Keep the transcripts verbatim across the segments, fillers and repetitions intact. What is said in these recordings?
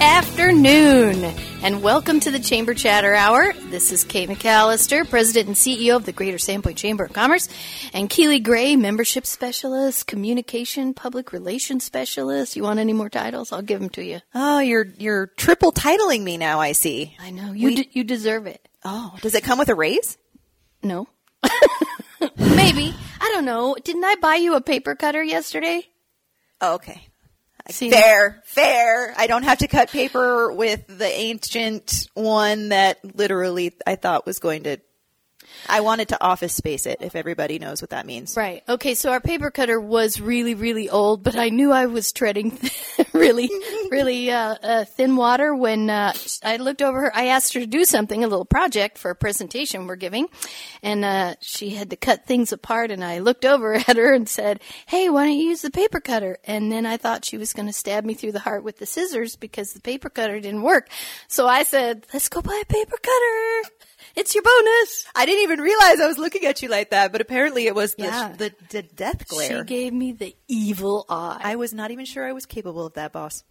afternoon, and welcome to the Chamber Chatter Hour. This is Kay McAllister, President and C E O of the Greater Sandpoint Chamber of Commerce, and Keely Gray, Membership Specialist, Communication, Public Relations Specialist. You want any more titles? I'll give them to you. Oh, you're you're triple titling me now, I see. I know. You We- d- you deserve it. Oh, does it come with a raise? No. Maybe. I don't know. Didn't I buy you a paper cutter yesterday? Oh, okay. See, Fair, fair. I don't have to cut paper with the ancient one that literally I thought was going to, I wanted to office space it, if everybody knows what that means. Right. Okay, so our paper cutter was really, really old, but I knew I was treading really, really uh, uh, thin water when uh, I looked over her. I asked her to do something, a little project for a presentation we're giving, and uh, she had to cut things apart, and I looked over at her and said, hey, why don't you use the paper cutter? And then I thought she was going to stab me through the heart with the scissors because the paper cutter didn't work. So I said, let's go buy a paper cutter. It's your bonus. I didn't even realize I was looking at you like that, but apparently it was the, Yeah. the, the death glare. She gave me the evil eye. I was not even sure I was capable of that, boss.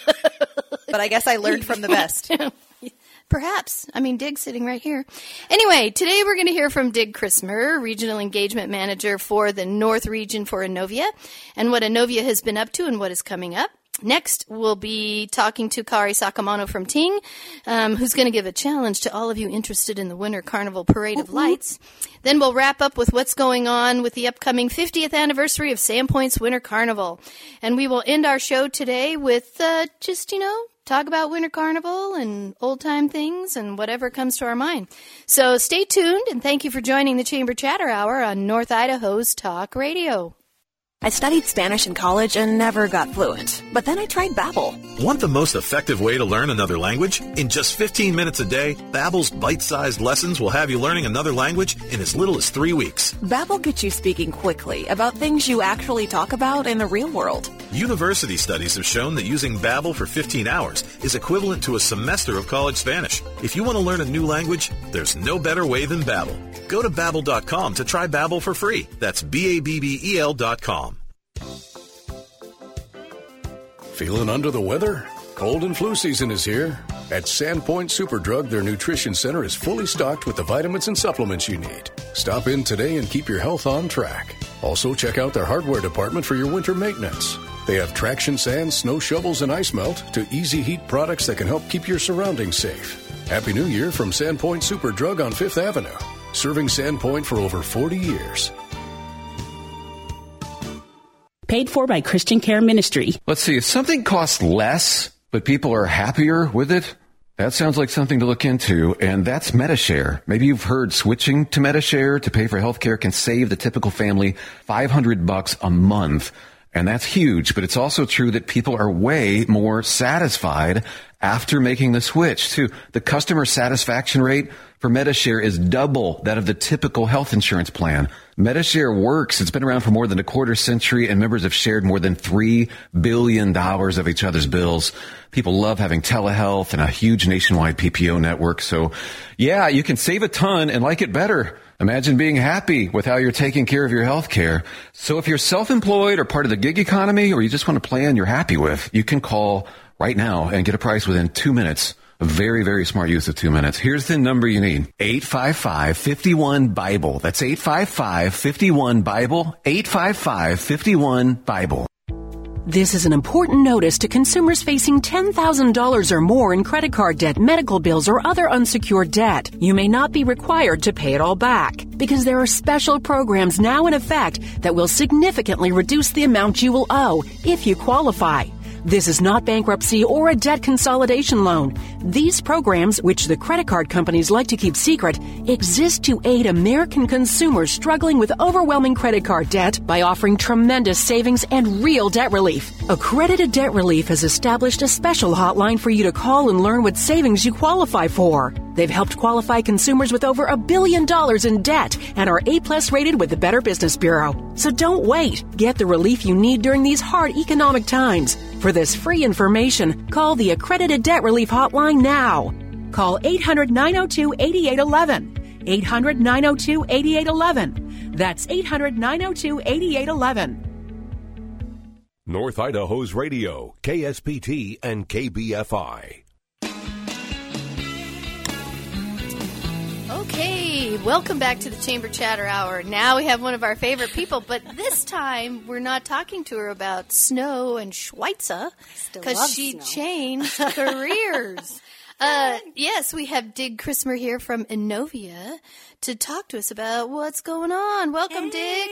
But I guess I learned from the best. Perhaps. I mean, Dig's sitting right here. Anyway, today we're going to hear from Dig Chrismer, Regional Engagement Manager for the North Region for Innovia, and what Innovia has been up to and what is coming up. Next, we'll be talking to Kari Sakamano from Ting, um, who's going to give a challenge to all of you interested in the Winter Carnival Parade of Lights. Then we'll wrap up with what's going on with the upcoming fiftieth anniversary of Sandpoint's Winter Carnival. And we will end our show today with uh, just, you know, talk about Winter Carnival and old-time things and whatever comes to our mind. So stay tuned, and thank you for joining the Chamber Chatter Hour on North Idaho's Talk Radio. I studied Spanish in college and never got fluent. But then I tried Babbel. Want the most effective way to learn another language? In just fifteen minutes a day, Babbel's bite-sized lessons will have you learning another language in as little as three weeks. Babbel gets you speaking quickly about things you actually talk about in the real world. University studies have shown that using Babbel for fifteen hours is equivalent to a semester of college Spanish. If you want to learn a new language, there's no better way than Babbel. Go to Babbel dot com to try Babbel for free. That's B A B B E L dot com. Feeling under the weather? Cold and flu season is here. At Sandpoint Superdrug, their nutrition center is fully stocked with the vitamins and supplements you need. Stop in today and keep your health on track. Also, check out their hardware department for your winter maintenance. They have traction sands, snow shovels, and ice melt to easy heat products that can help keep your surroundings safe. Happy New Year from Sandpoint Superdrug on Fifth Avenue. Serving Sandpoint for over forty years. Paid for by Christian Care Ministry. Let's see, if something costs less, but people are happier with it, that sounds like something to look into, and that's Medi-Share. Maybe you've heard switching to Medi-Share to pay for healthcare can save the typical family five hundred bucks a month. And that's huge, but it's also true that people are way more satisfied after making the switch, too. The customer satisfaction rate for Medi-Share is double that of the typical health insurance plan. Medi-Share works. It's been around for more than a quarter century, and members have shared more than three billion dollars of each other's bills. People love having telehealth and a huge nationwide P P O network. So, yeah, you can save a ton and like it better. Imagine being happy with how you're taking care of your health care. So if you're self-employed or part of the gig economy, or you just want a plan you're happy with, you can call right now and get a price within two minutes. A very, very smart use of two minutes. Here's the number you need. eight five five, five one, BIBLE. That's eight five five, five one, BIBLE. eight five five, five one, BIBLE. This is an important notice to consumers facing ten thousand dollars or more in credit card debt, medical bills, or other unsecured debt. You may not be required to pay it all back because there are special programs now in effect that will significantly reduce the amount you will owe if you qualify. This is not bankruptcy or a debt consolidation loan. These programs, which the credit card companies like to keep secret, exist to aid American consumers struggling with overwhelming credit card debt by offering tremendous savings and real debt relief. Accredited Debt Relief has established a special hotline for you to call and learn what savings you qualify for. They've helped qualify consumers with over a billion dollars in debt and are A-plus rated with the Better Business Bureau. So don't wait. Get the relief you need during these hard economic times. For this free information, call the Accredited Debt Relief Hotline now. Call eight hundred, nine oh two, eight eight one one. eight hundred, nine oh two, eight eight one one. That's eight hundred, nine oh two, eight eight one one. North Idaho's radio, K S P T and K B F I. Okay, welcome back to the Chamber Chatter Hour. Now we have one of our favorite people, but this time we're not talking to her about snow and Schweitzer because she snow. changed careers. Uh, yes, we have Dig Chrismer here from Innovia to talk to us about what's going on. Welcome, Hey, Dig.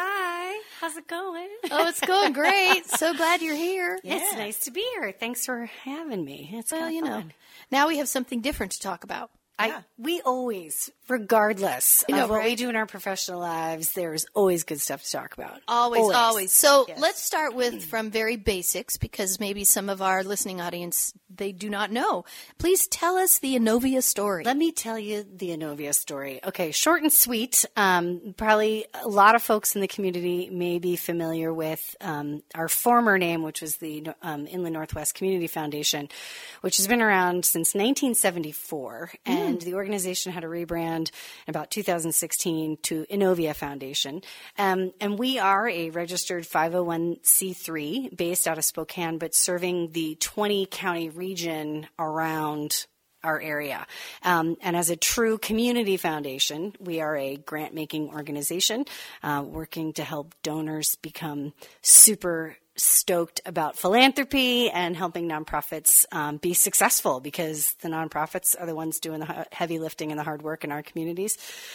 Hi. How's it going? Oh, it's going great. So glad you're here. It's nice to be here. Thanks for having me. It's Well, kinda you know, fun. now we have something different to talk about. I, we always, regardless I know, of what we right? do in our professional lives, there's always good stuff to talk about. Always, always. So Yes. let's start with from very basics because maybe some of our listening audience, they do not know. Please tell us the Innovia story. Let me tell you the Innovia story. Okay, short and sweet. Um, probably a lot of folks in the community may be familiar with um, our former name, which was the um, Inland Northwest Community Foundation, which has been around since nineteen seventy-four. And the organization had a rebrand in about two thousand sixteen to Innovia Foundation. Um, and we are a registered five oh one c three based out of Spokane, but serving the twenty county region around our area. Um, and as a true community foundation, we are a grant-making organization uh, working to help donors become super stoked about philanthropy and helping nonprofits um, be successful, because the nonprofits are the ones doing the heavy lifting and the hard work in our communities.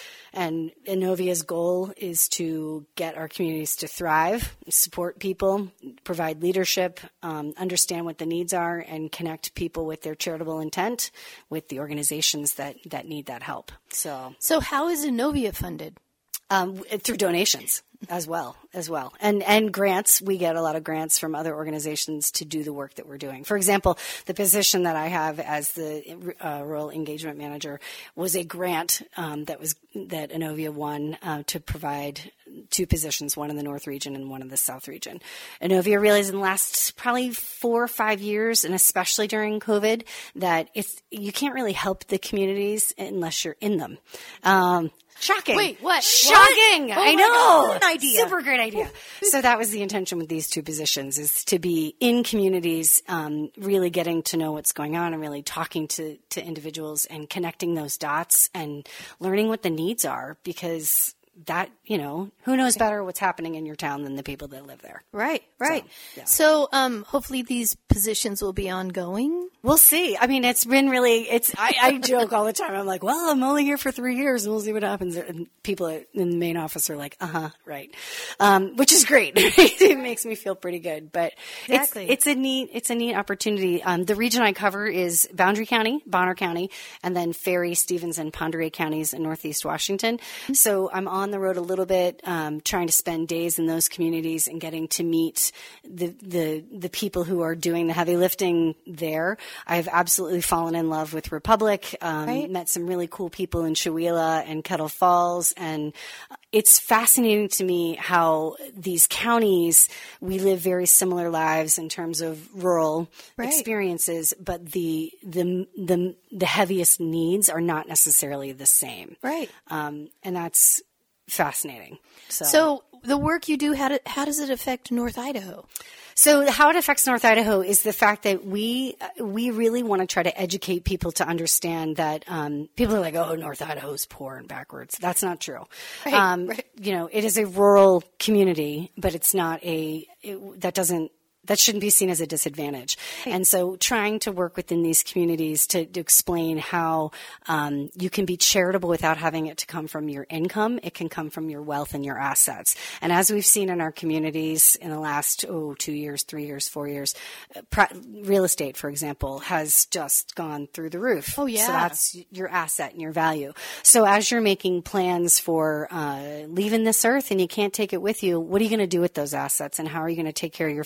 And Innovia's goal is to get our communities to thrive, support people, provide leadership, um, understand what the needs are, and connect people with their charitable intent with the organizations that, that need that help. So, So how is Innovia funded? um, through donations as well, as well. And, and grants. We get a lot of grants from other organizations to do the work that we're doing. For example, the position that I have as the uh, Rural Engagement Manager was a grant um, that was that Innovia won uh, to provide two positions, one in the North region and one in the South region. Innovia realized in the last probably four or five years, and especially during COVID, that it's you can't really help the communities unless you're in them. Um, Shocking. Wait, what? Shocking. What? I Oh my know. God. Good idea. Super great idea. So that was the intention with these two positions, is to be in communities, um, really getting to know what's going on and really talking to, to individuals and connecting those dots and learning what the needs are, because that, you know, who knows better what's happening in your town than the people that live there. Right, right. So, yeah. So um, hopefully these positions will be ongoing. We'll see. I mean, it's been really, it's, I, I joke all the time. I'm like, well, I'm only here for three years and we'll see what happens. And people in the main office are like, uh-huh, right. Um, which is great. It makes me feel pretty good, but Exactly. it's, it's a neat, it's a neat opportunity. Um, the region I cover is Boundary County, Bonner County, and then Ferry, Stevens, and Pend Oreille counties in Northeast Washington. So I'm on the road a little bit, um, trying to spend days in those communities and getting to meet the, the, the people who are doing the heavy lifting there. I've absolutely fallen in love with Republic, um, Right. met some really cool people in Chewelah and Kettle Falls. And it's fascinating to me how these counties, we live very similar lives in terms of rural Right. experiences, but the, the, the, the heaviest needs are not necessarily the same. Right. Um, and that's fascinating. So, So the work you do, how, do, how does it affect North Idaho? So how it affects North Idaho is the fact that we we really want to try to educate people to understand that um, people are like, oh, North Idaho is poor and backwards. That's not true. Right, um, right. You know, it is a rural community, but it's not a it, that doesn't. That shouldn't be seen as a disadvantage. And so trying to work within these communities to, to explain how um, you can be charitable without having it to come from your income. It can come from your wealth and your assets. And as we've seen in our communities in the last, oh, two years, three years, four years, uh, pri- real estate, for example, has just gone through the roof. Oh, yeah. So that's your asset and your value. So as you're making plans for uh, leaving this earth and you can't take it with you, what are you going to do with those assets, and how are you going to take care of your family and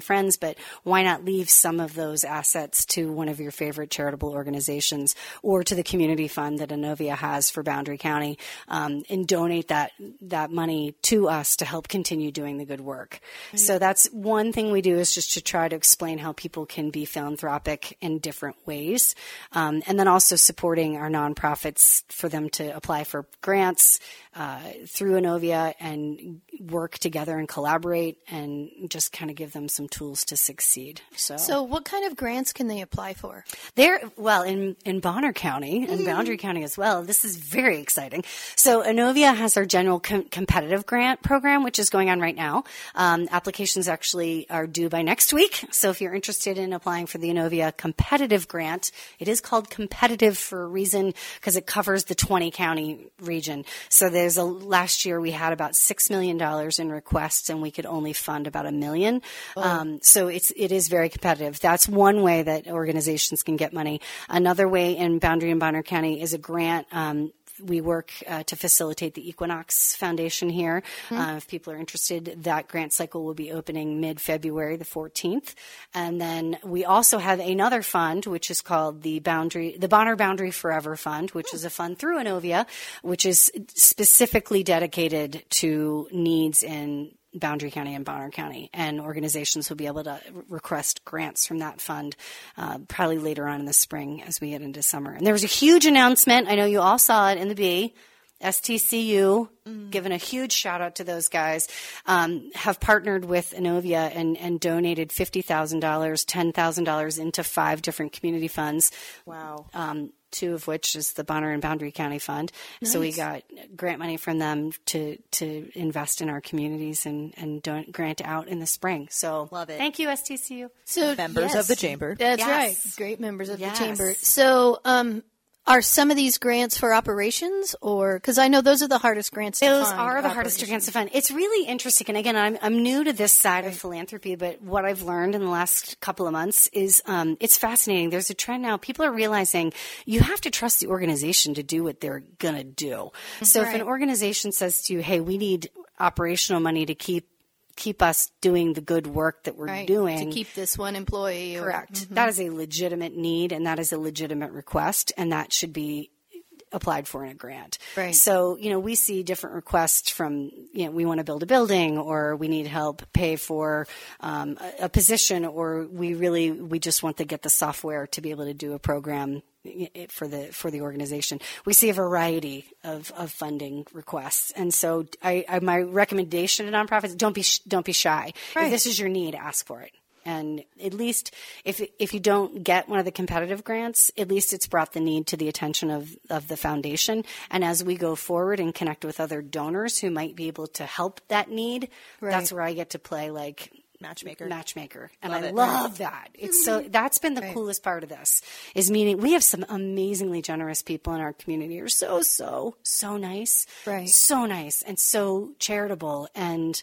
friends, but why not leave some of those assets to one of your favorite charitable organizations or to the community fund that Inovia has for Boundary County, um, and donate that that money to us to help continue doing the good work. Mm-hmm. So that's one thing we do, is just to try to explain how people can be philanthropic in different ways, um, and then also supporting our nonprofits for them to apply for grants uh, through Inovia and work together and collaborate, and just kind of give them some tools to succeed. So, so what kind of grants can they apply for? There, well, in, in Bonner County and Boundary County as well, this is very exciting. So Inovia has our general com- competitive grant program, which is going on right now. Um, applications actually are due by next week. So if you're interested in applying for the Inovia competitive grant, it is called competitive for a reason, because it covers the twenty county region. So there's a, last year we had about six million dollars in requests, and we could only fund about a million. Oh. Um, so it's, it is very competitive. That's one way that organizations can get money. Another way in Boundary and Bonner County is a grant. Um, We work uh, to facilitate the Equinox Foundation here. Mm-hmm. Uh, if people are interested, that grant cycle will be opening mid-February, the fourteenth. And then we also have another fund, which is called the Boundary, the Bonner Boundary Forever Fund, which mm-hmm. is a fund through Inovia, which is specifically dedicated to needs in Boundary County and Bonner County, and organizations will be able to request grants from that fund uh, probably later on in the spring as we get into summer. And there was a huge announcement. I know you all saw it in the Bee. S T C U, mm. giving a huge shout out to those guys, um, have partnered with Inovia and, and donated fifty thousand dollars, ten thousand dollars into five different community funds. Wow. Um, two of which is the Bonner and Boundary County Fund. Nice. So we got grant money from them to, to invest in our communities and, and don't grant out in the spring. So love it. Thank you, S T C U. So members yes, of the chamber. That's yes. right. Great members of yes. the chamber. So, um, are some of these grants for operations, or because I know those are the hardest grants to those find? Those are the hardest grants to find. It's really interesting. And again, I'm, I'm new to this side right. of philanthropy, but what I've learned in the last couple of months is um, it's fascinating. There's a trend now. People are realizing you have to trust the organization to do what they're going to do. So right. if an organization says to you, hey, we need operational money to keep keep us doing the good work that we're right. doing. To keep this one employee. Or, correct. Mm-hmm. That is a legitimate need, and that is a legitimate request, and that should be applied for in a grant. Right. So, you know, we see different requests from, you know, we want to build a building, or we need help pay for um, a, a position, or we really, we just want to get the software to be able to do a program for the for the organization. We see a variety of, of funding requests, and so I, I my recommendation to nonprofits: don't be don't be shy. Right. If this is your need, ask for it. And at least if if you don't get one of the competitive grants, at least it's brought the need to the attention of, of the foundation. And as we go forward and connect with other donors who might be able to help that need, right. that's where I get to play like matchmaker. Matchmaker. And love I it. love that. It's so that's been the right. coolest part of this, is meaning we have some amazingly generous people in our community who are so, so, so nice. Right. So nice and so charitable, and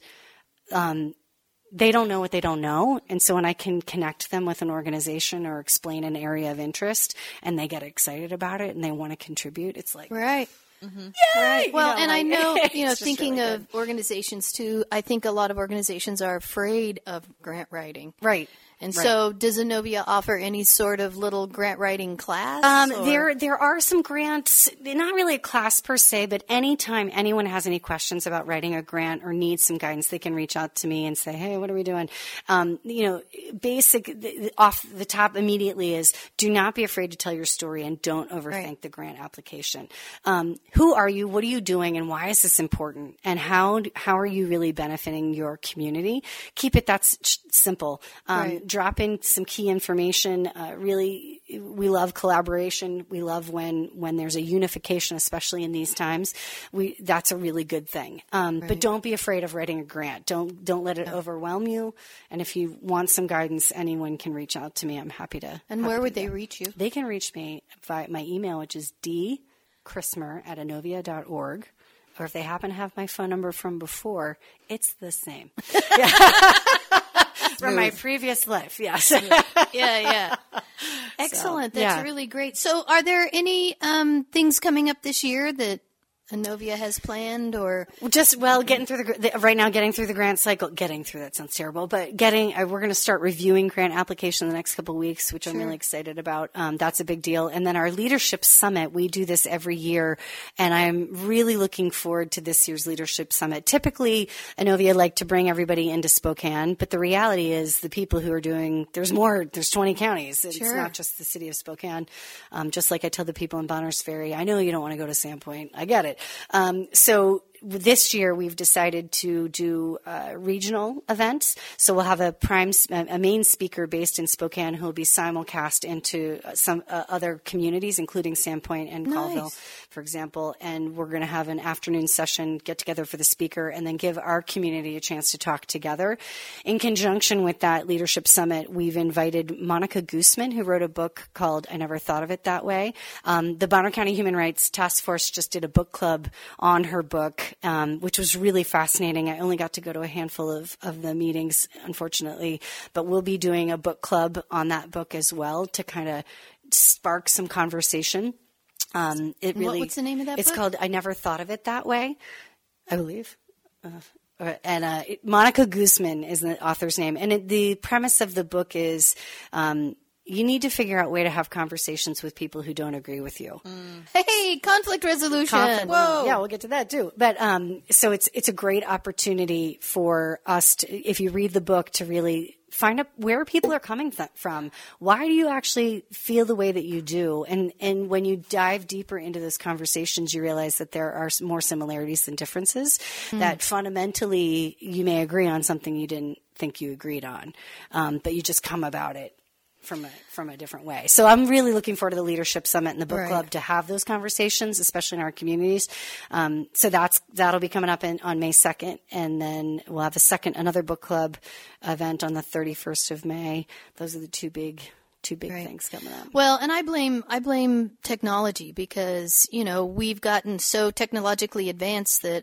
um they don't know what they don't know. And so when I can connect them with an organization or explain an area of interest, and they get excited about it and they want to contribute, it's like, right. Mm-hmm. Right. Well, you know, and like, I know, you know, thinking really of organizations too, I think a lot of organizations are afraid of grant writing. Right. And right. so does Inovia offer any sort of little grant writing class? Um, or? there there are some grants, not really a class per se, but anytime anyone has any questions about writing a grant or needs some guidance, they can reach out to me and say, hey, what are we doing? Um, you know, basic, off the top immediately is do not be afraid to tell your story, and don't overthink right. the grant application. Um, who are you? What are you doing? And why is this important? And how how are you really benefiting your community? Keep it that s- simple. Um, right. Drop in some key information. Uh, really, we love collaboration. We love when, when there's a unification, especially in these times. We that's a really good thing. Um, right. But don't be afraid of writing a grant. Don't don't let it no. overwhelm you. And if you want some guidance, anyone can reach out to me. I'm happy to. And happy where would to they go. reach you? They can reach me via my email, which is d chrismer at inovia dot org. Or if they happen to have my phone number from before, it's the same. From my previous life, yes. yeah, yeah. Excellent. So, That's yeah. really great. So are there any um, things coming up this year that Inovia has planned, or just well, getting through the, the right now, getting through the grant cycle. Getting through that sounds terrible, but getting uh, we're going to start reviewing grant application in the next couple of weeks, which sure. I'm really excited about. Um, that's a big deal. And then our leadership summit, we do this every year, and I'm really looking forward to this year's leadership summit. Typically, Inovia like to bring everybody into Spokane, but the reality is the people who are doing there's more. There's twenty counties. It's sure. not just the city of Spokane. Um, just like I tell the people in Bonners Ferry, I know you don't want to go to Sandpoint. I get it. Um, so this year we've decided to do uh, regional events. So we'll have a prime, a main speaker based in Spokane who will be simulcast into some uh, other communities, including Sandpoint and nice. Colville, for example. And we're going to have an afternoon session, get together for the speaker, and then give our community a chance to talk together. In conjunction with that leadership summit, we've invited Monica Gooseman, who wrote a book called I Never Thought of It That Way. Um, the Bonner County Human Rights Task Force just did a book club on her book. Um, which was really fascinating. I only got to go to a handful of, of the meetings, unfortunately, but we'll be doing a book club on that book as well to kind of spark some conversation. Um, it really, What's the name of that it's book? It's called I Never Thought of It That Way, I believe. Uh, and uh, it, Monica Gooseman is the author's name. And it, the premise of the book is um, you need to figure out a way to have conversations with people who don't agree with you. Mm. Hey, conflict resolution. Conflict. Whoa. Yeah, we'll get to that too. But um, so it's it's a great opportunity for us to, if you read the book, to really find out where people are coming th- from. Why do you actually feel the way that you do? And and when you dive deeper into those conversations, you realize that there are more similarities than differences. Mm. That fundamentally you may agree on something you didn't think you agreed on, um, but you just come about it from a from a different way. So I'm really looking forward to the Leadership Summit and the book right. club to have those conversations, especially in our communities. Um, so that's that'll be coming up in, on May second, and then we'll have a second another book club event on the thirty-first of May. Those are the two big two big right. things coming up. Well, and I blame I blame technology because, you know, we've gotten so technologically advanced that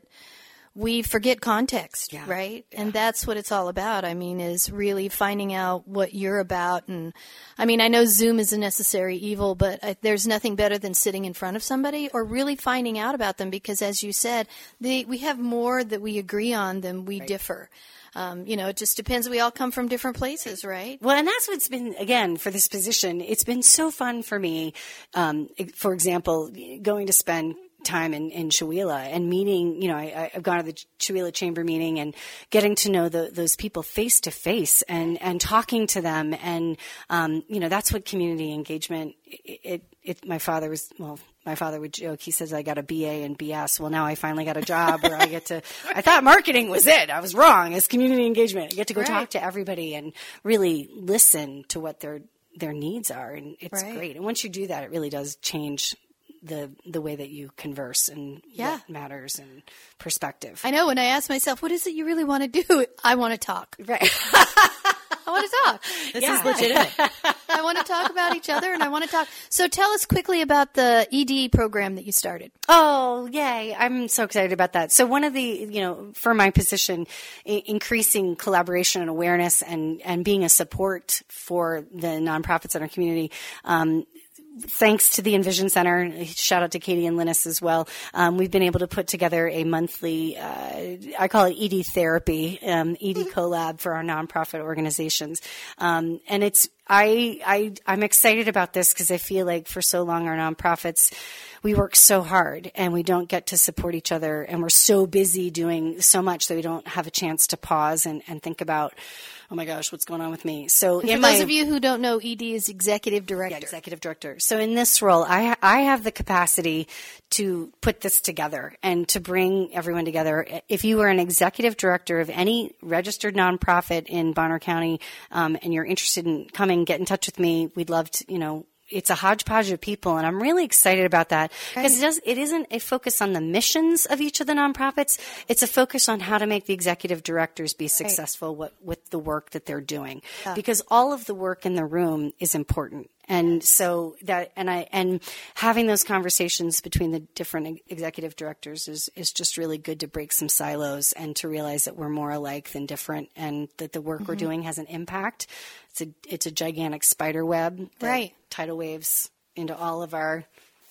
we forget context, yeah. right? Yeah. And that's what it's all about. I mean, is really finding out what you're about. And I mean, I know Zoom is a necessary evil, but I, there's nothing better than sitting in front of somebody or really finding out about them because, as you said, they, we have more that we agree on than we right. differ. Um, you know, it just depends. We all come from different places, right? Well, and that's what's been, again, for this position, it's been so fun for me, um, for example, going to spend time in, in Chewelah and meeting, you know, I, I've gone to the Chewelah Chamber meeting and getting to know the, those people face to face and, and talking to them. And, um, you know, that's what community engagement, it, it, it, my father was, well, my father would joke. He says, I got a B A and B S. Well, now I finally got a job where I get to, I thought marketing was it. I was wrong. It's community engagement. I get to go right. talk to everybody and really listen to what their, their needs are. And it's right. great. And once you do that, it really does change the the way that you converse and yeah. what matters and perspective. I know when I ask myself, what is it you really want to do? I want to talk. Right. I want to talk. This yeah. is legitimate. I want to talk about each other and I want to talk. So tell us quickly about the E D program that you started. Oh, yay. I'm so excited about that. So one of the, you know, for my position, I- increasing collaboration and awareness and, and being a support for the nonprofits in our community, um, thanks to the Envision Center, shout out to Katie and Linus as well, um, we've been able to put together a monthly, uh, I call it E D therapy, um, E D collab for our nonprofit organizations. Um, and it's, I, I, I'm excited about this because I feel like for so long our nonprofits, we work so hard and we don't get to support each other and we're so busy doing so much that we don't have a chance to pause and, and think about, oh my gosh, what's going on with me? So and for in those my, of you who don't know, E D is executive director. Yeah, executive director. So in this role, I I have the capacity to put this together and to bring everyone together. If you are an executive director of any registered nonprofit in Bonner County, um, and you're interested in coming, get in touch with me. We'd love to, you know, it's a hodgepodge of people, and I'm really excited about that because right. it does. It isn't a focus on the missions of each of the nonprofits. It's a focus on how to make the executive directors be successful right. with, with the work that they're doing, yeah. because all of the work in the room is important. And so that, and I, and having those conversations between the different executive directors is, is just really good to break some silos and to realize that we're more alike than different and that the work mm-hmm. we're doing has an impact. It's a, it's a gigantic spider web that right. tidal waves into all of our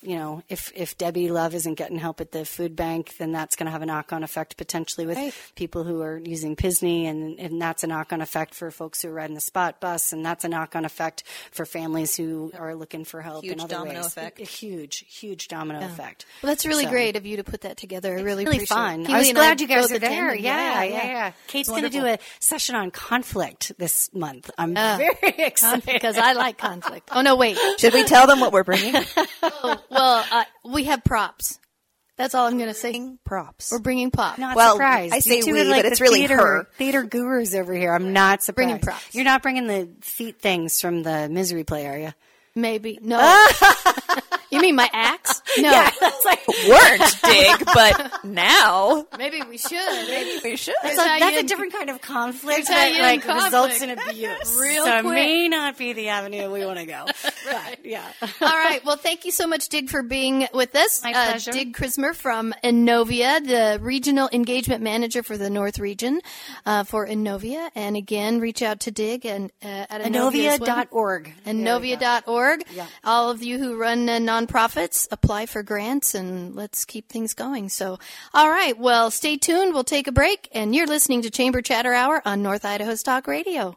you know, if, if Debbie Love isn't getting help at the food bank, then that's going to have a knock-on effect potentially with right. people who are using P I S N Y, and, and that's a knock-on effect for folks who are riding the spot bus, and that's a knock-on effect for families who are looking for help Huge in other domino ways. effect. A, a huge, huge domino Yeah. effect. Well, that's really So, great of you to put that together. I really really appreciate fun. it. I was Keely and glad you guys both are there. attended. Yeah, yeah, yeah. Kate's going to do a session on conflict this month. I'm Uh, very excited because I like conflict. Oh no, wait. Should we tell them what we're bringing? Oh, well, uh, we have props. That's all I'm going to say. Props. We're bringing props. Not Well, surprised. I say You two we, are like but it's the really theater, her. Theater gurus over here. I'm not surprised. Bringing props. You're not bringing the feet things from the Misery play, are you? Maybe no. You mean my axe? No. Yeah, that's like weren't Dig, but now Maybe we should. maybe we should. That's, a, that's a Italian- different kind of conflict Italian that like conflict. results in abuse. Real so quick. it may not be the avenue we want to go. Right. Yeah. All right. Well, thank you so much, Dig, for being with us. My uh, pleasure. Dig Chrismer from Innovia, the Regional Engagement Manager for the North Region uh, for Innovia. And again, reach out to Dig and uh, at Innovia as Innovia well. dot org. Innovia dot org. Yeah. All of you who run uh, nonprofits, apply for grants and let's keep things going. So, all right. Well, stay tuned. We'll take a break. And you're listening to Chamber Chatter Hour on North Idaho's Talk Radio.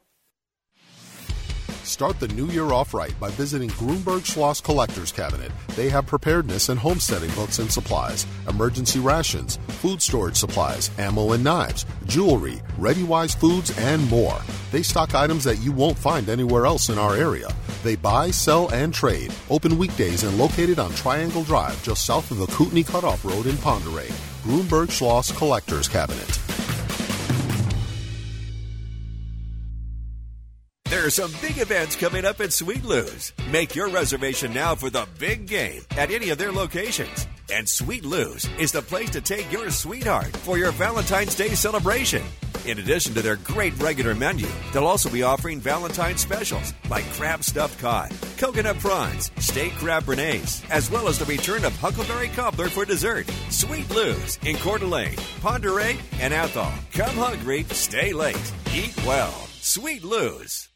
Start the new year off right by visiting Grunberg Schloss Collector's Cabinet. They have preparedness and homesteading books and supplies, emergency rations, food storage supplies, ammo and knives, jewelry, ReadyWise foods, and more. They stock items that you won't find anywhere else in our area. They buy, sell, and trade. Open weekdays and located on Triangle Drive, just south of the Kootenai Cutoff Road in Ponderay. Grunberg Schloss Collector's Cabinet. There are some big events coming up at Sweet Lou's. Make your reservation now for the big game at any of their locations. And Sweet Lou's is the place to take your sweetheart for your Valentine's Day celebration. In addition to their great regular menu, they'll also be offering Valentine's specials like crab stuffed cod, coconut prawns, steak crab bernaise, as well as the return of huckleberry cobbler for dessert. Sweet Lou's in Coeur d'Alene, Ponderay, and Athol. Come hungry, stay late, eat well. Sweet Lou's.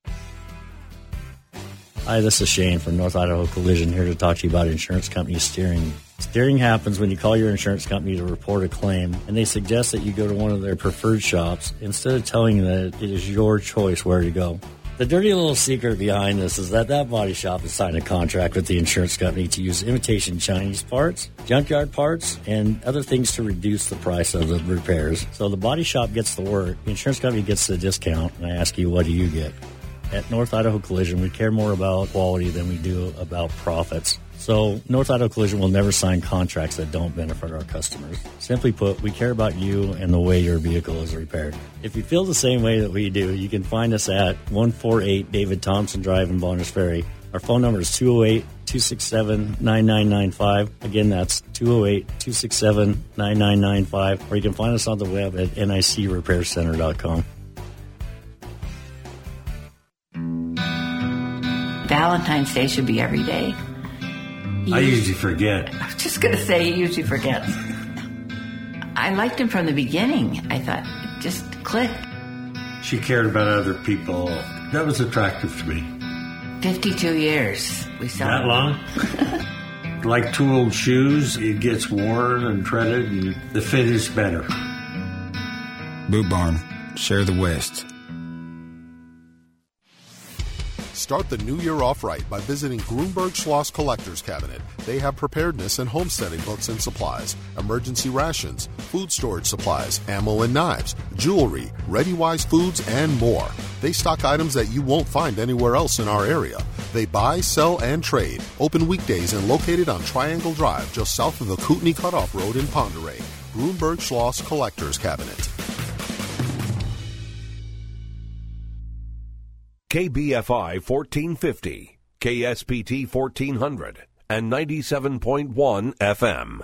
Hi, this is Shane from North Idaho Collision, here to talk to you about insurance company steering. Steering happens when you call your insurance company to report a claim, and they suggest that you go to one of their preferred shops instead of telling you that it is your choice where to go. The dirty little secret behind this is that that body shop has signed a contract with the insurance company to use imitation Chinese parts, junkyard parts, and other things to reduce the price of the repairs. So the body shop gets the work, the insurance company gets the discount, and I ask you, what do you get? At North Idaho Collision, we care more about quality than we do about profits. So North Idaho Collision will never sign contracts that don't benefit our customers. Simply put, we care about you and the way your vehicle is repaired. If you feel the same way that we do, you can find us at one forty-eight David Thompson Drive in Bonners Ferry. Our phone number is two oh eight, two six seven, nine nine nine five. Again, that's two oh eight, two six seven, nine nine nine five. Or you can find us on the web at N I C repair center dot com. Valentine's Day should be every day. I usually forget. I was just going to say he usually forgets. I liked him from the beginning. I thought it just clicked. She cared about other people. That was attractive to me. fifty-two years. We saw That him. long? Like two old shoes, it gets worn and treaded, and the fit is better. Boot Barn. Share the West. Start the new year off right by visiting Grunberg Schloss Collector's Cabinet. They have preparedness and homesteading books and supplies, emergency rations, food storage supplies, ammo and knives, jewelry, ReadyWise foods, and more. They stock items that you won't find anywhere else in our area. They buy, sell, and trade. Open weekdays and located on Triangle Drive, just south of the Kootenai Cutoff Road in Ponderay. Grunberg Schloss Collector's Cabinet. K B F I fourteen fifty, K S P T fourteen hundred, and ninety-seven point one F M.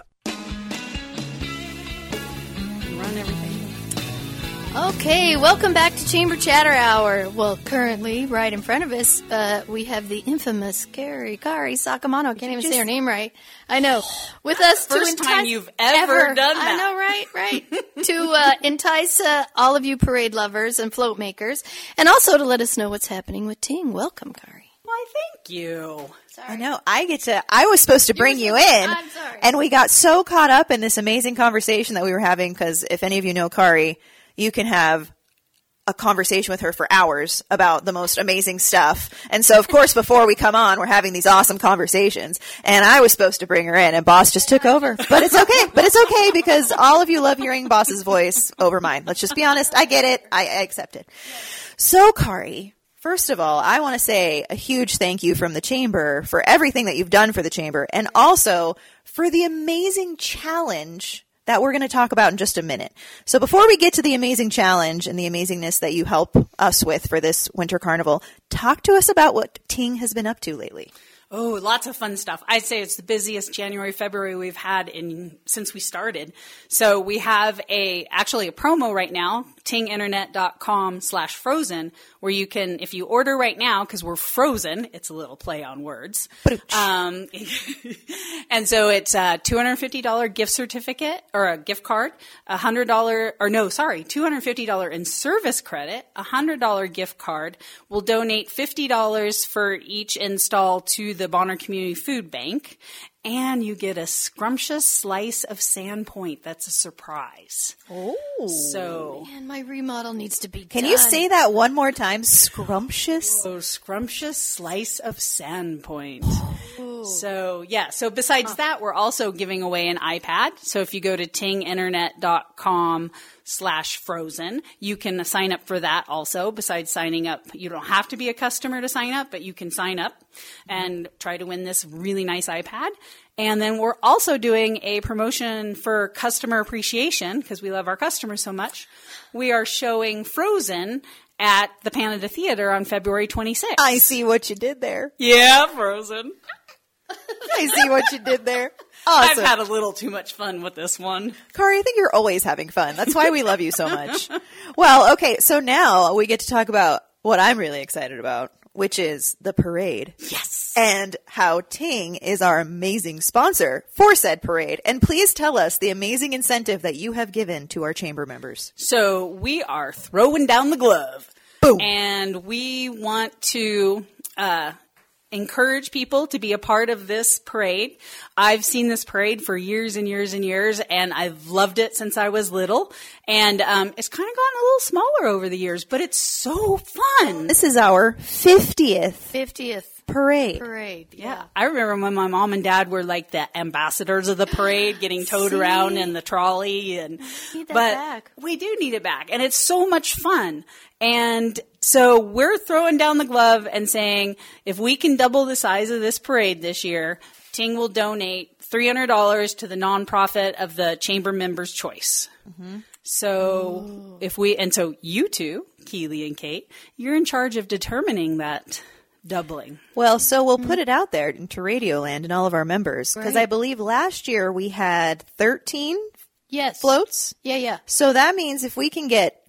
Run everything. Okay, welcome back to Chamber Chatter Hour. Well, currently, right in front of us, uh, we have the infamous Kari Kari Sakamano. I can't even say her name right. I know. With us to First entice, time you've ever done that. I know, right, right. to uh, entice uh, all of you parade lovers and float makers, and also to let us know what's happening with Ting. Welcome, Kari. Why, thank you. I know. I get to, I was supposed to bring you in. I'm sorry. And we got so caught up in this amazing conversation that we were having because if any of you know Kari, you can have a conversation with her for hours about the most amazing stuff. And so, of course, before we come on, we're having these awesome conversations. And I was supposed to bring her in, and Boss just took over. But it's okay. But it's okay because all of you love hearing Boss's voice over mine. Let's just be honest. I get it. I, I accept it. So, Kari, first of all, I want to say a huge thank you from the Chamber for everything that you've done for the Chamber and also for the amazing challenge that we're going to talk about in just a minute. So before we get to the amazing challenge and the amazingness that you help us with for this Winter Carnival, talk to us about what Ting has been up to lately. Oh, lots of fun stuff. I'd say it's the busiest January, February we've had in since we started. So we have a actually a promo right now, tinginternet.com slash frozen, where you can, if you order right now, because we're frozen, it's a little play on words. Um, and so it's a two hundred fifty dollars gift certificate or a gift card, a one hundred dollars, or no, sorry, two hundred fifty dollars in service credit, a one hundred dollars gift card. We'll donate fifty dollars for each install to the Bonner Community Food Bank, and you get a scrumptious slice of Sandpoint. That's a surprise. Oh. So, man, my remodel needs to be Can done. you say that one more time? Scrumptious? Oh, scrumptious slice of Sandpoint. So, yeah. So besides huh. that, we're also giving away an iPad. So if you go to tinginternet.com slash frozen, you can sign up for that also. Besides signing up, you don't have to be a customer to sign up, but you can sign up and try to win this really nice iPad. And then we're also doing a promotion for customer appreciation because we love our customers so much. We are showing Frozen at the Canada Theater on February twenty-sixth. I see what you did there. Yeah, Frozen. I see what you did there. Awesome. I've had a little too much fun with this one. Kari, I think you're always having fun. That's why we love you so much. Well, okay, so now we get to talk about what I'm really excited about, which is the parade. Yes. And how Ting is our amazing sponsor for said parade. And please tell us the amazing incentive that you have given to our chamber members. So we are throwing down the glove. Boom. And we want to uh encourage people to be a part of this parade. I've seen this parade for years and years and years, and I've loved it since I was little. And um, it's kind of gotten a little smaller over the years, but it's so fun. This is our fiftieth. fiftieth. Parade. Parade, yeah. yeah. I remember when my mom and dad were like the ambassadors of the parade, getting towed See? around in the trolley. And need that but back. We do need it back, and it's so much fun. And so we're throwing down the glove and saying, if we can double the size of this parade this year, Ting will donate three hundred dollars to the nonprofit of the chamber members' choice. Mm-hmm. So Ooh. if we, and so you two, Keely and Kate, you're in charge of determining that doubling. Well, so we'll put it out there into Radioland and all of our members because Right. I believe last year we had thirteen Yes. floats. Yeah, yeah. So that means if we can get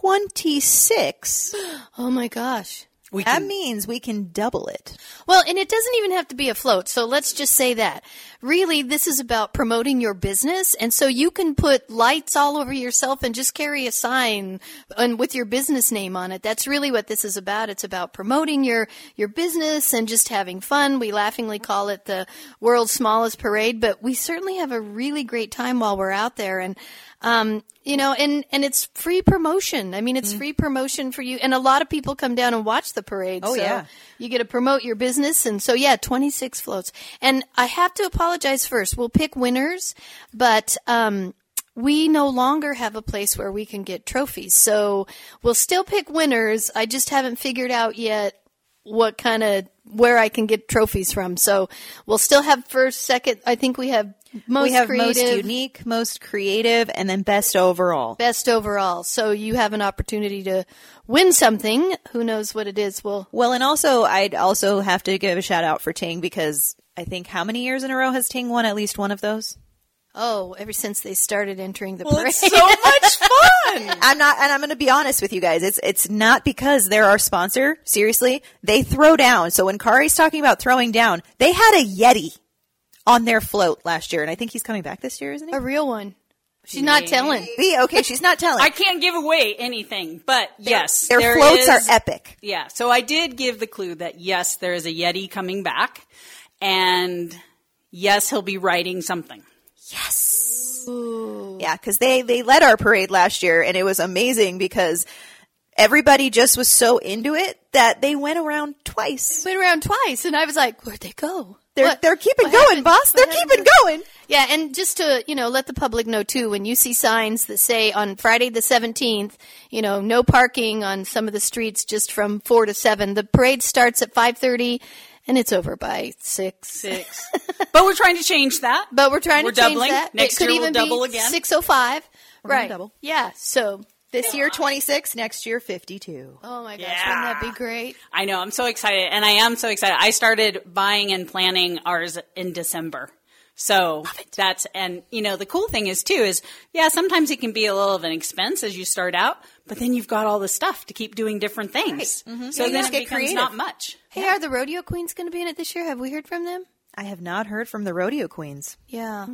twenty-six, Oh my gosh. We that can, means we can double it. Well, and it doesn't even have to be a float. So let's just say that. Really, this is about promoting your business. And so you can put lights all over yourself and just carry a sign and with your business name on it. That's really what this is about. It's about promoting your, your business and just having fun. We laughingly call it the world's smallest parade, but we certainly have a really great time while we're out there. And, um, you know, and, and it's free promotion. I mean, it's mm. free promotion for you. And a lot of people come down and watch the parade. Oh, so yeah. You get to promote your business. And so, yeah, twenty-six floats. And I have to apologize first. We'll pick winners, but, um, we no longer have a place where we can get trophies. So we'll still pick winners. I just haven't figured out yet what kind of, where I can get trophies from. So we'll still have first, second. I think we have most we have creative, most unique, most creative, and then best overall. Best overall. So you have an opportunity to win something. Who knows what it is? Well, well, and also I'd also have to give a shout out for Ting because I think how many years in a row has Ting won at least one of those? Oh, ever since they started entering the well, parade. It's so much fun. I'm not, and I'm going to be honest with you guys. It's it's not because they're our sponsor. Seriously, they throw down. So when Kari's talking about throwing down, they had a Yeti on their float last year, and I think he's coming back this year, isn't he? A real one. She's not telling. See, okay, she's not telling. I can't give away anything, but yes. Their there floats is- are epic. Yeah, so I did give the clue that yes, there is a Yeti coming back, and yes, he'll be riding something. Yes. Ooh. Yeah, because they, they led our parade last year, and it was amazing because everybody just was so into it that they went around twice. Went around twice, and I was like, where'd they go? They're What- they're keeping what going, happened? boss. What They're happened? keeping going. Yeah, and just to, you know, let the public know too, when you see signs that say on Friday the seventeenth, you know, no parking on some of the streets just from four to seven. The parade starts at five thirty and it's over by six. Six. But we're trying to change that. But we're trying We're to change doubling. that. Next it could year we'll even double be again. six oh five. We're gonna Right. double. Yeah. So This year twenty-six, next year fifty-two. Oh my gosh, Yeah. wouldn't that be great? I know. I'm so excited. And I am so excited. I started buying and planning ours in December. So that's, and you know, the cool thing is too, is yeah, sometimes it can be a little of an expense as you start out, but then you've got all the stuff to keep doing different things. Right. Mm-hmm. So Yeah, you then just it get becomes creative. not much. Hey, are the rodeo queens going to be in it this year? Have we heard from them? I have not heard from the rodeo queens. Yeah.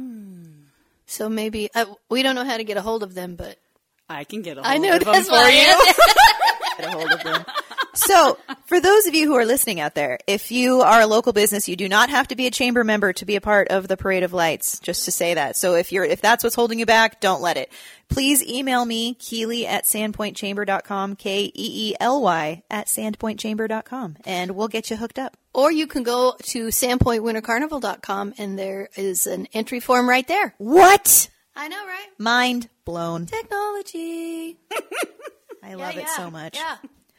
So maybe, uh, we don't know how to get a hold of them, but I can get a hold I know of them that's for why. you. Get a hold of them. So, for those of you who are listening out there, if you are a local business, you do not have to be a chamber member to be a part of the Parade of Lights, just to say that. So if you're, if that's what's holding you back, don't let it. Please email me, Keely at sandpoint chamber dot com, K E E L Y at sandpoint chamber dot com, and we'll get you hooked up. Or you can go to sandpoint winter carnival dot com and there is an entry form right there. What? I know, right? Mind blown. Technology. I love Yeah, it yeah, so much. Yeah.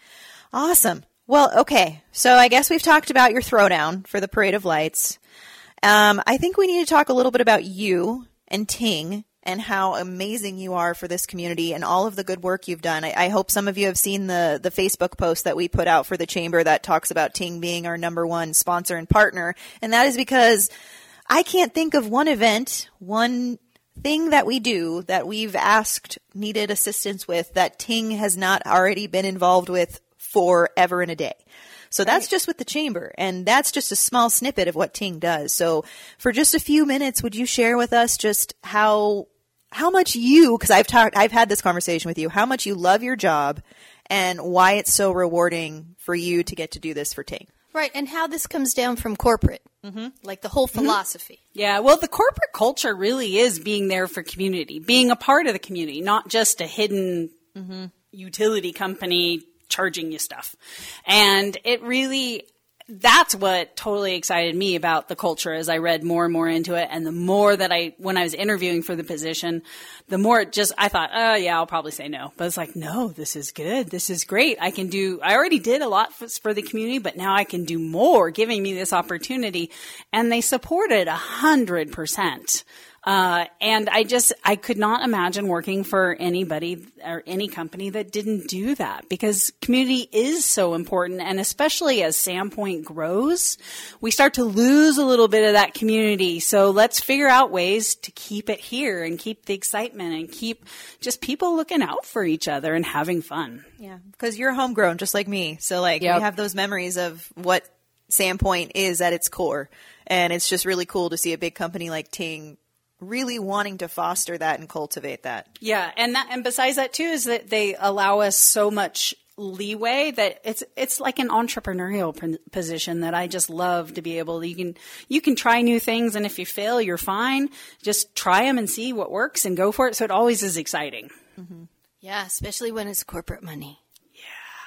Awesome. Well, okay. So I guess we've talked about your throwdown for the Parade of Lights. Um, I think we need to talk a little bit about you and Ting and how amazing you are for this community and all of the good work you've done. I, I hope some of you have seen the, the Facebook post that we put out for the Chamber that talks about Ting being our number one sponsor and partner. And that is because I can't think of one event, one thing that we do that we've asked, needed assistance with, that Ting has not already been involved with forever and a day. So that's just with the Chamber, and that's just a small snippet of what Ting does. So for just a few minutes, would you share with us just how how much you, because I've talked, I've had this conversation with you, how much you love your job and why it's so rewarding for you to get to do this for Ting. Right, and how this comes down from corporate, mm-hmm. like the whole philosophy. Yeah, well, the corporate culture really is being there for community, being a part of the community, not just a hidden Mm-hmm. utility company charging you stuff. And it really, that's what totally excited me about the culture as I read more and more into it. And the more that I, when I was interviewing for the position, the more it just, I thought, oh yeah, I'll probably say no. But it's like, no, this is good. This is great. I can do, I already did a lot for, for the community, but now I can do more, giving me this opportunity. And they supported a hundred percent. Uh, and I just, I could not imagine working for anybody or any company that didn't do that, because community is so important. And especially as Sandpoint grows, we start to lose a little bit of that community. So let's figure out ways to keep it here and keep the excitement and keep just people looking out for each other and having fun. Yeah, because you're homegrown just like me. So like Yep. you have those memories of what Sandpoint is at its core. And it's just really cool to see a big company like Ting really wanting to foster that and cultivate that. Yeah, and that, and besides that too is that they allow us so much leeway that it's it's like an entrepreneurial p- position that I just love to be able to, you can you can try new things, and if you fail, you're fine. Just try them and see what works and go for it. So it always is exciting. Mm-hmm. Yeah, especially when it's corporate money. Yeah.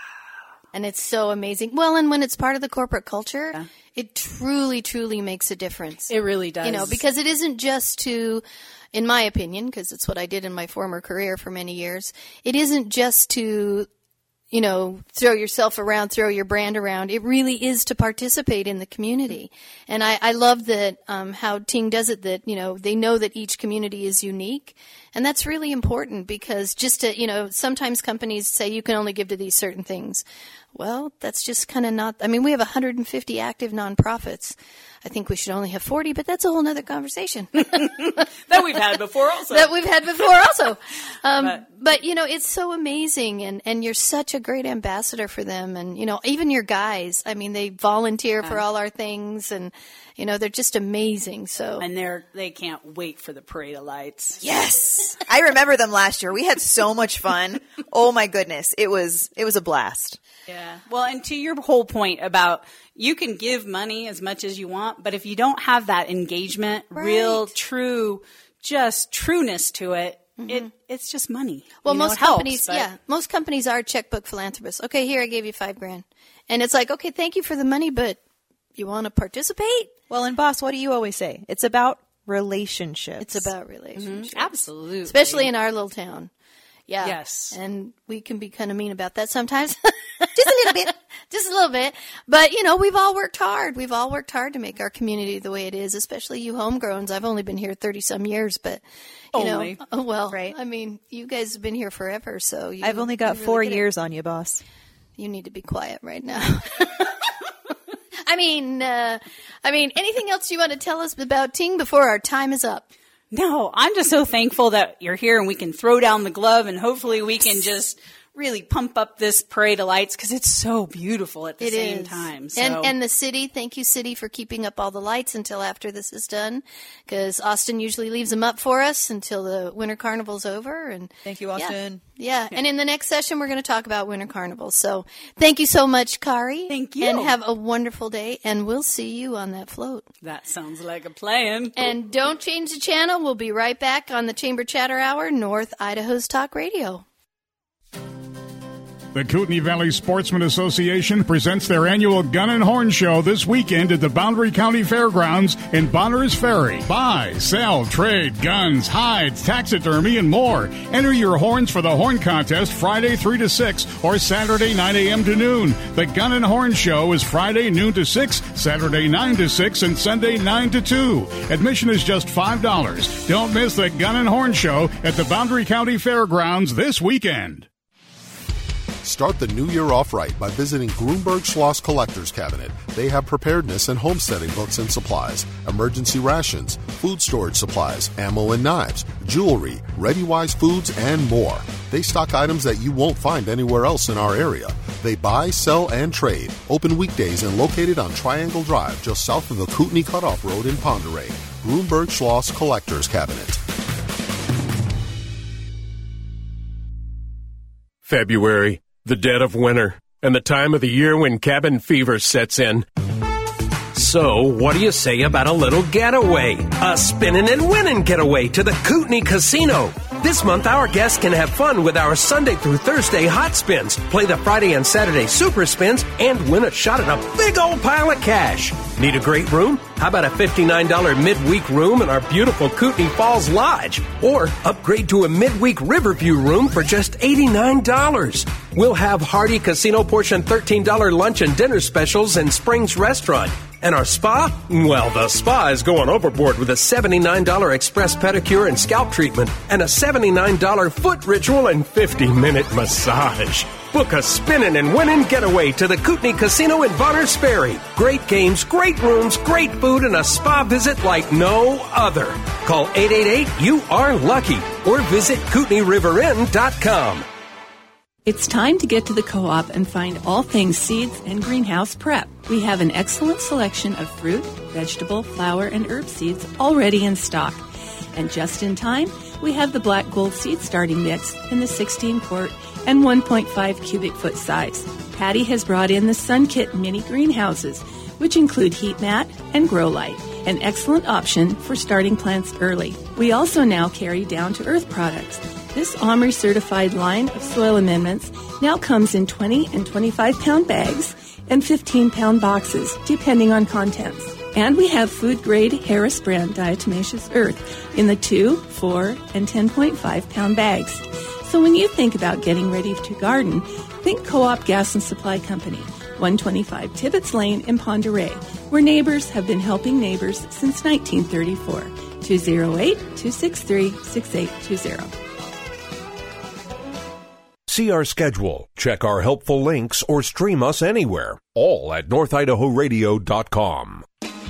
And it's so amazing. Well, and when it's part of the corporate culture, yeah. it truly, truly makes a difference. It really does. You know, because it isn't just to, in my opinion, because it's what I did in my former career for many years, it isn't just to, you know, throw yourself around, throw your brand around. It really is to participate in the community. And I, I love that um, how Ting does it, that, you know, they know that each community is unique. And that's really important, because just to, you know, sometimes companies say you can only give to these certain things. Well, that's just kind of not, I mean, we have one hundred fifty active nonprofits. I think we should only have forty, but that's a whole nother conversation. That we've had before also. That we've had before also. Um, but, but, you know, it's so amazing, and, and you're such a great ambassador for them. And, you know, even your guys, I mean, they volunteer yeah. for all our things, and, you know, they're just amazing. So And they're, they can't wait for the Parade of Lights. Yes. I remember them last year. We had so much fun. Oh, my goodness. It was, it was a blast. Yeah. Well, and to your whole point about you can give money as much as you want, but if you don't have that engagement, right. real, true, just trueness to it, mm-hmm. it it's just money. Well, you know, most helps, companies, but... yeah, most companies are checkbook philanthropists. Okay, here I gave you five grand, and it's like, okay, thank you for the money, but you want to participate? Well, and boss, what do you always say? It's about relationships. It's about relationships, mm-hmm. absolutely, especially in our little town. Yeah. Yes. And we can be kind of mean about that sometimes. Just a little bit. Just a little bit. But, you know, we've all worked hard. We've all worked hard to make our community the way it is, especially you homegrowns. I've only been here thirty-some years, but, you only. know. Oh, well, right. I mean, you guys have been here forever, so. You, I've only got really four years on you, boss. You need to be quiet right now. I mean, uh, I mean, anything else you want to tell us about Ting before our time is up? No, I'm just so thankful that you're here and we can throw down the glove, and hopefully we can just really pump up this Parade of Lights because it's so beautiful at the it same is. time. So. And, and the city, thank you, city, for keeping up all the lights until after this is done, because Austin usually leaves them up for us until the Winter Carnival's over. And thank you, Austin. Yeah, yeah. And in the next session, we're going to talk about Winter Carnival. So thank you so much, Kari. Thank you. And have a wonderful day, and we'll see you on that float. That sounds like a plan. And don't change the channel. We'll be right back on the Chamber Chatter Hour, North Idaho's Talk Radio. The Kootenai Valley Sportsman Association presents their annual Gun and Horn Show this weekend at the Boundary County Fairgrounds in Bonners Ferry. Buy, sell, trade, guns, hides, taxidermy, and more. Enter your horns for the Horn Contest Friday three to six or Saturday nine a.m. to noon. The Gun and Horn Show is Friday noon to six, Saturday nine to six, and Sunday nine to two. Admission is just five dollars. Don't miss the Gun and Horn Show at the Boundary County Fairgrounds this weekend. Start the new year off right by visiting Grunberg Schloss Collector's Cabinet. They have preparedness and homesteading books and supplies, emergency rations, food storage supplies, ammo and knives, jewelry, ReadyWise foods, and more. They stock items that you won't find anywhere else in our area. They buy, sell, and trade. Open weekdays and located on Triangle Drive, just south of the Kootenai Cutoff Road in Ponderay. Grunberg Schloss Collector's Cabinet. February. The dead of winter, and the time of the year when cabin fever sets in. So, what do you say about a little getaway? A spinning and winning getaway to the Kootenai Casino. This month, our guests can have fun with our Sunday through Thursday hot spins, play the Friday and Saturday super spins, and win a shot at a big old pile of cash. Need a great room? How about a fifty-nine dollars midweek room in our beautiful Kootenai Falls Lodge? Or upgrade to a midweek Riverview room for just eighty-nine dollars. We'll have hearty casino portion thirteen dollars lunch and dinner specials in Springs Restaurant. And our spa? Well, the spa is going overboard with a seventy-nine dollars express pedicure and scalp treatment and a seventy-nine dollars foot ritual and fifty-minute massage. Book a spinning and winning getaway to the Kootenai Casino in Bonners Ferry. Great games, great rooms, great food, and a spa visit like no other. Call eight eight eight, you are lucky, or visit Kootenai River Inn dot com. It's time to get to the co-op and find all things seeds and greenhouse prep. We have an excellent selection of fruit, vegetable, flower, and herb seeds already in stock. And just in time, we have the Black Gold Seed Starting Mix in the sixteen quart and one point five cubic foot size. Patty has brought in the Sun Kit mini greenhouses, which include heat mat and grow light, an excellent option for starting plants early. We also now carry Down to Earth products. This Omri certified line of soil amendments now comes in twenty and twenty-five pound bags and fifteen pound boxes, depending on contents. And we have food-grade Harris brand diatomaceous earth in the two, four, and ten point five pound bags. So when you think about getting ready to garden, think Co-op Gas and Supply Company, one twenty-five Tibbetts Lane in Ponderay, where neighbors have been helping neighbors since nineteen thirty-four. two oh eight, two six three, six eight two zero. See our schedule, check our helpful links, or stream us anywhere. All at north idaho radio dot com.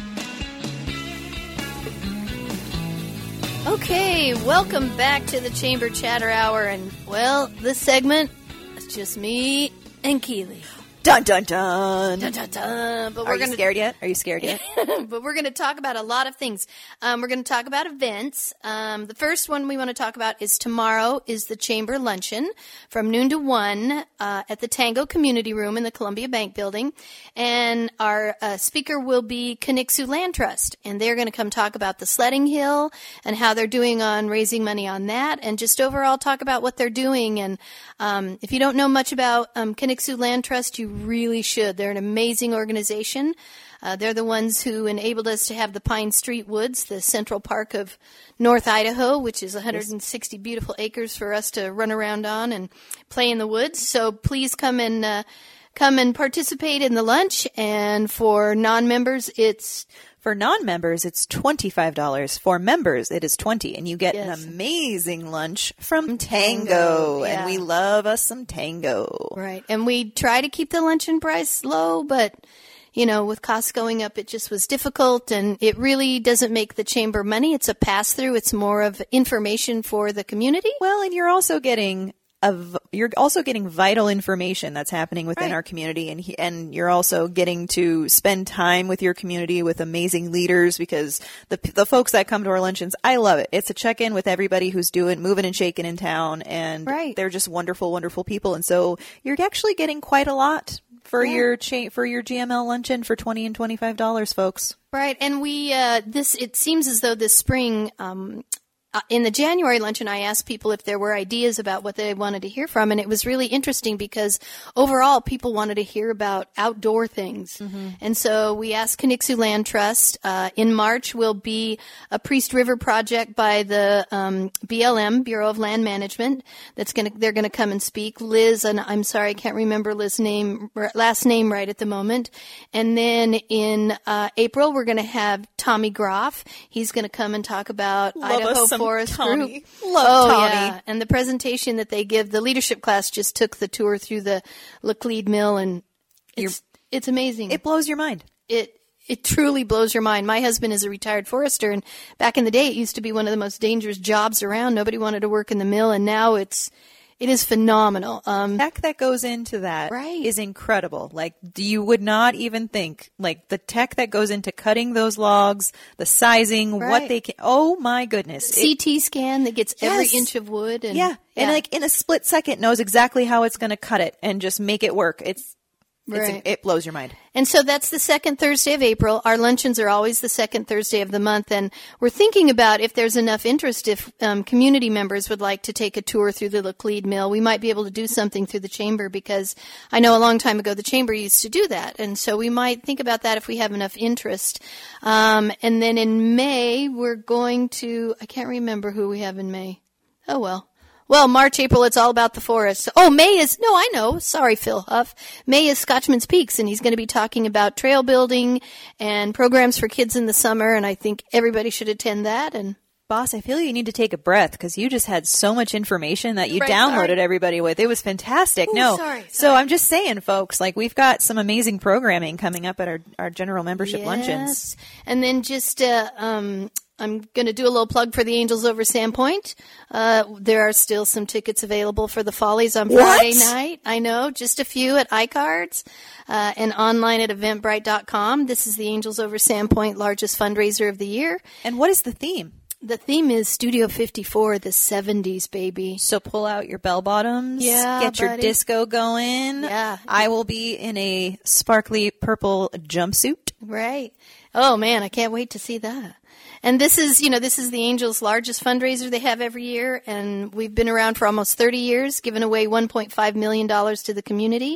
Okay, welcome back to the Chamber Chatter Hour. And, well, this segment is just me and Keely. Dun, dun, dun. Dun, dun, dun. But Are we're you gonna, scared yet? Are you scared yet? But we're going to talk about a lot of things. Um, we're going to talk about events. Um, the first one we want to talk about is tomorrow is the Chamber Luncheon from noon to one uh, at the Tango Community Room in the Columbia Bank Building. And our uh, speaker will be Conixu Land Trust. And they're going to come talk about the sledding hill and how they're doing on raising money on that, and just overall talk about what they're doing. And um, if you don't know much about um, Conixu Land Trust, you really should. They're an amazing organization. Uh, they're the ones who enabled us to have the Pine Street Woods, the central park of North Idaho, which is one hundred sixty beautiful acres for us to run around on and play in the woods. So please come and uh, come and participate in the lunch. And for non-members, it's For non-members, it's twenty-five dollars. For members, it is twenty dollars. And you get Yes. an amazing lunch from Tango, Tango. yeah. And we love us some Tango. right. And we try to keep the luncheon price low, but, you know, with costs going up, it just was difficult. And it really doesn't make the chamber money. It's a pass-through. It's more of information for the community. Well, and you're also getting of you're also getting vital information that's happening within Right. our community, and he, and you're also getting to spend time with your community with amazing leaders, because the the folks that come to our luncheons, I love it. It's a check-in with everybody who's doing moving and shaking in town, and Right. they're just wonderful, wonderful people. And so you're actually getting quite a lot for Yeah. your cha- for your G M L luncheon for twenty and twenty-five dollars, folks. Right. And we, uh, this, it seems as though this spring, um, uh, in the January luncheon, I asked people if there were ideas about what they wanted to hear from. And it was really interesting because overall people wanted to hear about outdoor things. And so we asked Conixu Land Trust, uh, in March will be a Priest River project by the, um, B L M, Bureau of Land Management. That's going to, they're going to come and speak. Liz, and I'm sorry, I can't remember Liz's name, last name right at the moment. And then in, uh, April, we're going to have Tommy Groff. He's going to come and talk about Love Idaho us some Forest Tommy. Group. Love oh, Tommy. Yeah. And the presentation that they give, the leadership class just took the tour through the Laclede Mill, and it's, it's amazing. It blows your mind. It it truly blows your mind. My husband is a retired forester, and back in the day, it used to be one of the most dangerous jobs around. Nobody wanted to work in the mill, and now it's it is phenomenal. Um, tech that goes into that Right. is incredible. Like, you would not even think, like, the tech that goes into cutting those logs, the sizing, Right. what they can. Oh my goodness! C T scan that gets every Yes. inch of wood, and yeah, and like in a split second knows exactly how it's going to cut it and just make it work. It's, Right. it's it blows your mind. And so that's the second Thursday of April. Our luncheons are always the second Thursday of the month. And we're thinking about if there's enough interest, if um, community members would like to take a tour through the Laclede Mill, we might be able to do something through the chamber, because I know a long time ago the chamber used to do that. And so we might think about that if we have enough interest. Um, and then in May, we're going to, I can't remember who we have in May. Oh, well. Well, March, April, it's all about the forest. Oh, May is, no, I know. Sorry, Phil Huff. May is Scotchman's Peaks, and he's going to be talking about trail building and programs for kids in the summer, and I think everybody should attend that. And Boss, I feel you need to take a breath, because you just had so much information that you Right, downloaded sorry. everybody with. It was fantastic. Ooh, no, sorry, so I'm just saying, folks, like, we've got some amazing programming coming up at our, our general membership Yes. luncheons. And then just, uh, um, I'm going to do a little plug for the Angels over Sandpoint. Uh, there are still some tickets available for the Follies on What? Friday night. I know, just a few at iCards, uh, and online at eventbrite dot com. This is the Angels over Sandpoint largest fundraiser of the year. And what is the theme? The theme is Studio fifty-four, the seventies, baby. So pull out your bell bottoms. Yeah, Get your buddy. disco going. Yeah. I will be in a sparkly purple jumpsuit. Right. Oh, man, I can't wait to see that. And this is, you know, this is the Angels' largest fundraiser they have every year, and we've been around for almost thirty years, giving away one point five million dollars to the community,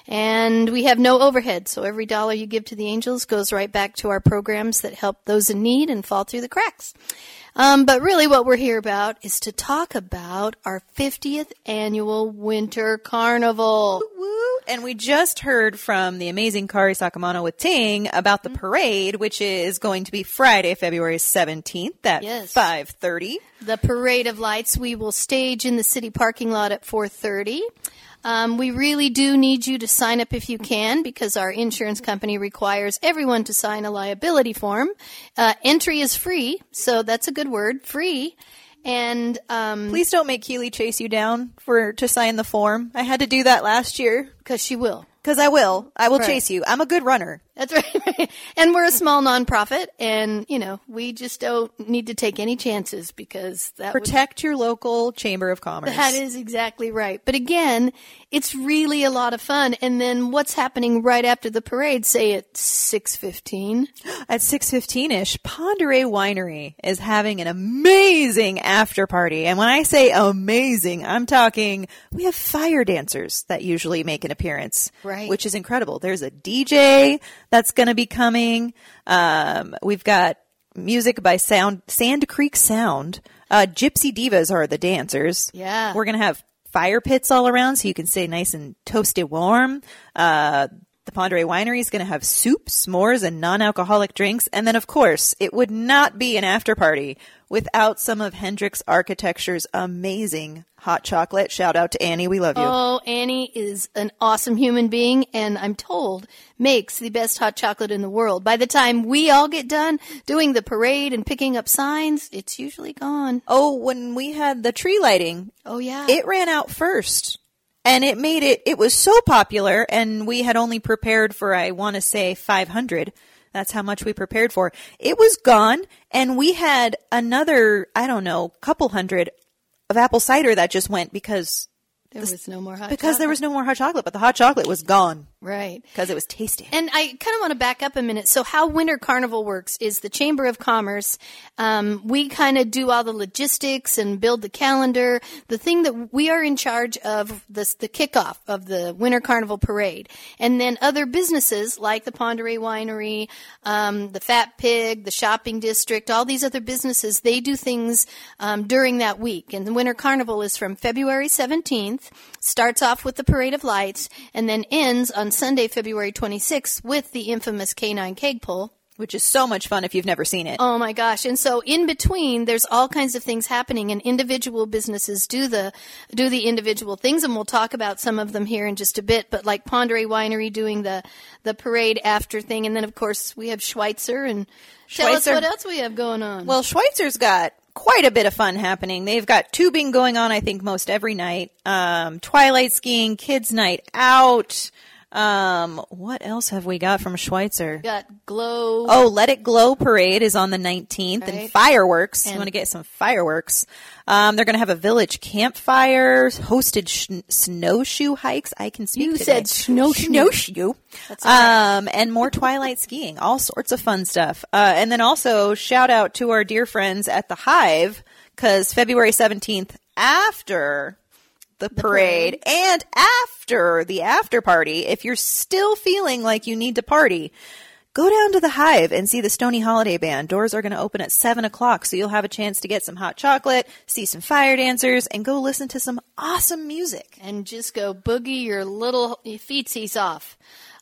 and we have no overhead, so every dollar you give to the Angels goes right back to our programs that help those in need and fall through the cracks. Um, but really what we're here about is to talk about our fiftieth annual Winter Carnival. Woo! And we just heard from the amazing Kari Sakamano with Ting about the parade, which is going to be Friday, February seventeenth at Yes. five thirty. The Parade of Lights we will stage in the city parking lot at four thirty. Um, we really do need you to sign up if you can, because our insurance company requires everyone to sign a liability form. Uh, entry is free, so that's a good word, free. And um, Please don't make Keely chase you down for to sign the form. I had to do that last year. Because she will. Because I will. I will Right. chase you. I'm a good runner. That's right. And we're a small nonprofit, and, you know, we just don't need to take any chances because that would Protect your local Chamber of Commerce. That is exactly right. But again, it's really a lot of fun. And then what's happening right after the parade, say at six fifteen? At six fifteen-ish, Ponderay Winery is having an amazing after party. And when I say amazing, I'm talking we have fire dancers that usually make an appearance, Right. which is incredible. There's a D J that's going to be coming. Um, we've got music by Sound Sand Creek Sound. Uh, Gypsy Divas are the dancers. Yeah. We're going to have fire pits all around so you can stay nice and toasty warm. Uh, the Ponderay Winery is going to have soup, s'mores, and non-alcoholic drinks. And then, of course, it would not be an after party without some of Hendrix Architecture's amazing hot chocolate. Shout out to Annie. We love you. Oh, Annie is an awesome human being, and I'm told makes the best hot chocolate in the world. By the time we all get done doing the parade and picking up signs, it's usually gone. Oh, when we had the tree lighting, Oh, yeah. it ran out first. And it made it, it was so popular, and we had only prepared for, I want to say, five hundred. That's how much we prepared for. It was gone, and we had another, I don't know, couple hundred of apple cider that just went because There was no more hot because chocolate. there was no more hot chocolate, but the hot chocolate was gone. Right. Because it was tasty. And I kind of want to back up a minute. So how Winter Carnival works is the Chamber of Commerce. Um, we kind of do all the logistics and build the calendar. The thing that we are in charge of, this, the kickoff of the Winter Carnival Parade. And then other businesses like the Ponderay Winery, um, the Fat Pig, the Shopping District, all these other businesses, they do things um, during that week. And the Winter Carnival is from February seventeenth, starts off with the Parade of Lights, and then ends on Sunday, February twenty-sixth, with the infamous K nine Keg Pull. Which is so much fun if you've never seen it. Oh my gosh. And so in between, there's all kinds of things happening, and individual businesses do the do the individual things, and we'll talk about some of them here in just a bit, but like Ponderay Winery doing the, the parade after thing, and then of course we have Schweitzer, and tell us Schweitzer. what else we have going on. Well, Schweitzer's got quite a bit of fun happening. They've got tubing going on, I think, most every night. Um, twilight skiing, kids' night out. Um, what else have we got from Schweitzer? Got Glow. Oh, Let It Glow parade is on the nineteenth, Right. and fireworks. And- you want to get some fireworks. Um, they're going to have a village campfire, hosted sh- snowshoe hikes. I can speak You today. said snowshoe. Snowshoe. That's all right. Um, and more twilight skiing, all sorts of fun stuff. Uh, and then also shout out to our dear friends at the Hive, because February seventeenth, after the parade, and after the after party, if you're still feeling like you need to party, go down to the Hive and see the Stony Holiday Band. Doors are going to open at seven o'clock, so you'll have a chance to get some hot chocolate, see some fire dancers, and go listen to some awesome music. And just go boogie your little feetsies off.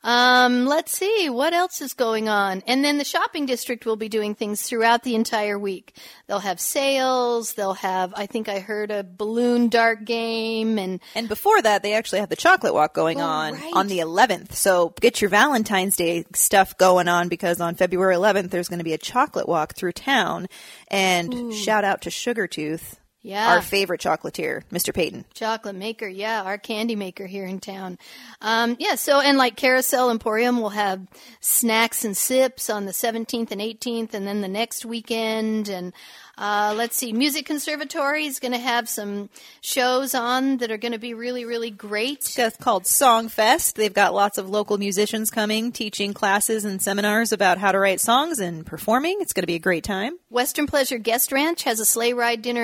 Um, let's see, what else is going on? And then the shopping district will be doing things throughout the entire week. They'll have sales, they'll have, I think I heard a balloon dart game, and And before that, they actually have the chocolate walk going Oh, on right. on the eleventh. So get your Valentine's Day stuff going on, because on February eleventh, there's going to be a chocolate walk through town. And Ooh. shout out to Sugar Tooth, Yeah. our favorite chocolatier, Mister Payton. chocolate maker, yeah, our candy maker here in town. Um, yeah, so, and like Carousel Emporium will have snacks and sips on the seventeenth and eighteenth, and then the next weekend, and uh, let's see, Music Conservatory is going to have some shows on that are going to be really, really great. It's called Song Fest. They've got lots of local musicians coming, teaching classes and seminars about how to write songs and performing. It's going to be a great time. Western Pleasure Guest Ranch has a sleigh ride dinner and a concert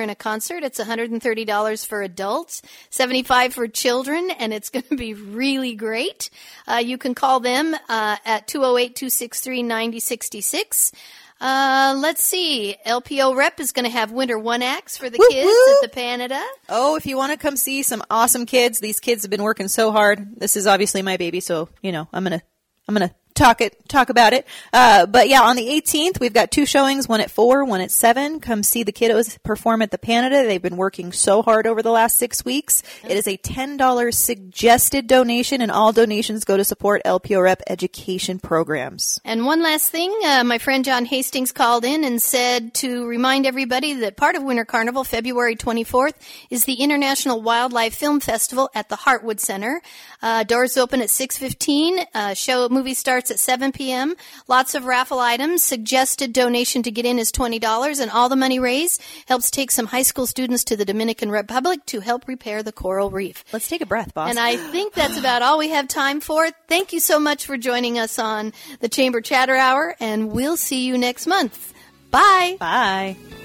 concert. It's one hundred thirty dollars for adults, seventy-five dollars for children, and it's going to be really great. Uh, you can call them uh, at two oh eight, two six three, nine oh six six. Uh, let's see. L P O Rep is going to have winter one acts for the Woo, kids woo. at the Canada. Oh, if you want to come see some awesome kids, these kids have been working so hard. This is obviously my baby, so, you know, I'm going to, I'm going to talk it, talk about it. Uh, but yeah, on the eighteenth, we've got two showings, one at four, one at seven. Come see the kiddos perform at the Canada. They've been working so hard over the last six weeks. It is a ten dollars suggested donation, and all donations go to support L P O Rep education programs. And one last thing, uh, my friend John Hastings called in and said to remind everybody that part of Winter Carnival, February twenty-fourth, is the International Wildlife Film Festival at the Heartwood Center. Uh, doors open at six fifteen. Uh, show movie starts at seven p.m. Lots of raffle items. Suggested donation to get in is twenty dollars, and all the money raised helps take some high school students to the Dominican Republic to help repair the coral reef. Let's take a breath, boss. And I think that's about all we have time for. Thank you so much for joining us on the Chamber Chatter Hour, and we'll see you next month. Bye. Bye.